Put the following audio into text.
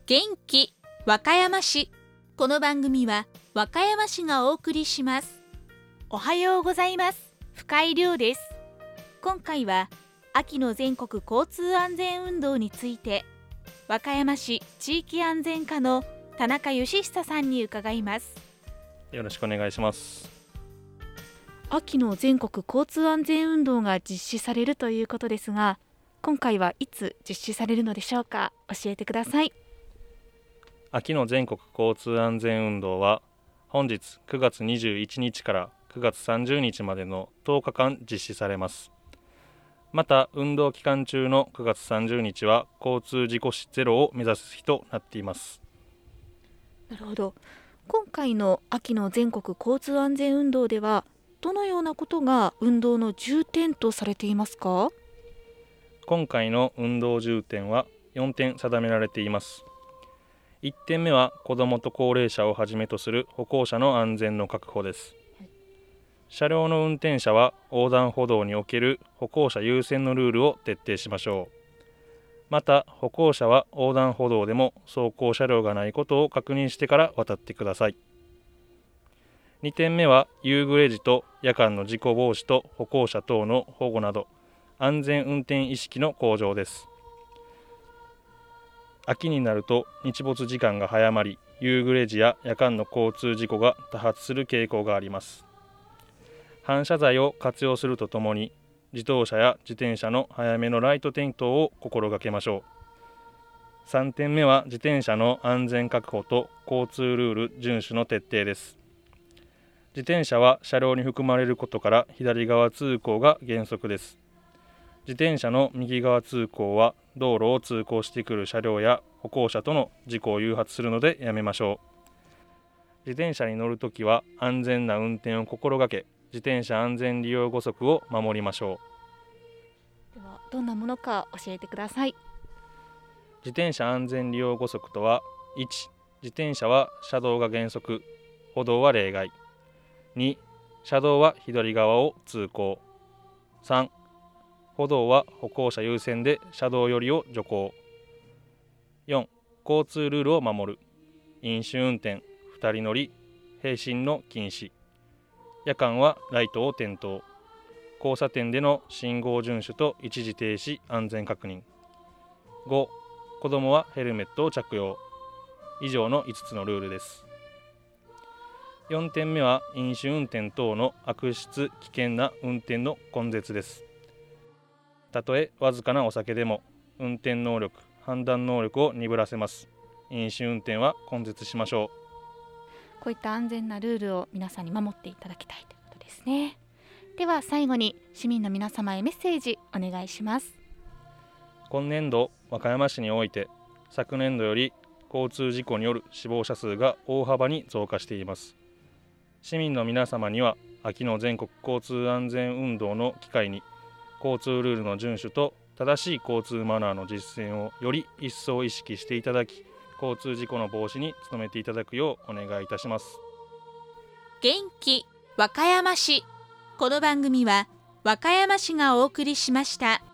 元気和歌山市。この番組は和歌山市がお送りします。おはようございます。深井亮です。今回は秋の全国交通安全運動について、和歌山市地域安全課の田中義久さんに伺います。 よろしくお願いします。 秋の全国交通安全運動が実施されるということですが、今回はいつ実施されるのでしょうか。教えてください。 秋の全国交通安全運動は本日9月21日から9月30日までの10日間実施されます。また運動期間中の9月30日は交通事故死ゼロを目指す日となっています。 なるほど。今回の秋の全国交通安全運動ではどのようなことが運動の重点とされていますか？ 今回の運動重点は4点定められています。1点目は子どもと高齢者をはじめとする歩行者の安全の確保です。車両の運転者は横断歩道における歩行者優先のルールを徹底しましょう。また歩行者は横断歩道でも走行車両がないことを確認してから渡ってください。2点目は夕暮れ時と夜間の事故防止と歩行者等の保護など安全運転意識の向上です。秋になると日没時間が早まり、夕暮れ時や夜間の交通事故が多発する傾向があります。反射材を活用するとともに、自動車や自転車の早めのライト点灯を心がけましょう。3点目は自転車の安全確保と交通ルール遵守の徹底です。自転車は車両に含まれることから左側通行が原則です。自転車の右側通行は道路を通行してくる車両や歩行者との事故を誘発するのでやめましょう。自転車に乗るときは安全な運転を心がけ、自転車安全利用規則を守りましょではどんなものか教えてください。 自転車安全利用規則とは、1、自転車は車道が原則、歩道は例外。2、車道は左側を通行。3、歩道は歩行者優先で車道寄りを徐行。4、交通ルールを守る。飲酒運転、2人乗り、並進の禁止。夜間はライトを点灯。交差点での信号遵守と一時停止安全確認。5、子どもはヘルメットを着用。以上の5つのルールです。4点目は飲酒運転等の悪質危険な運転の根絶です。たとえわずかなお酒でも運転能力、判断能力を鈍らせます。飲酒運転は根絶しましょう。 こういった安全なルールを皆さんに守っていただきたいということですね。では最後に市民の皆様へメッセージお願いします。 今年度和歌山市において昨年度より交通事故による死亡者数が大幅に増加しています。市民の皆様には秋の全国交通安全運動の機会に交通ルールの遵守と正しい交通マナーの実践をより一層意識していただき、交通事故の防止に努めていただくようお願いいたします。 元気和歌山市。この番組は和歌山市がお送りしました。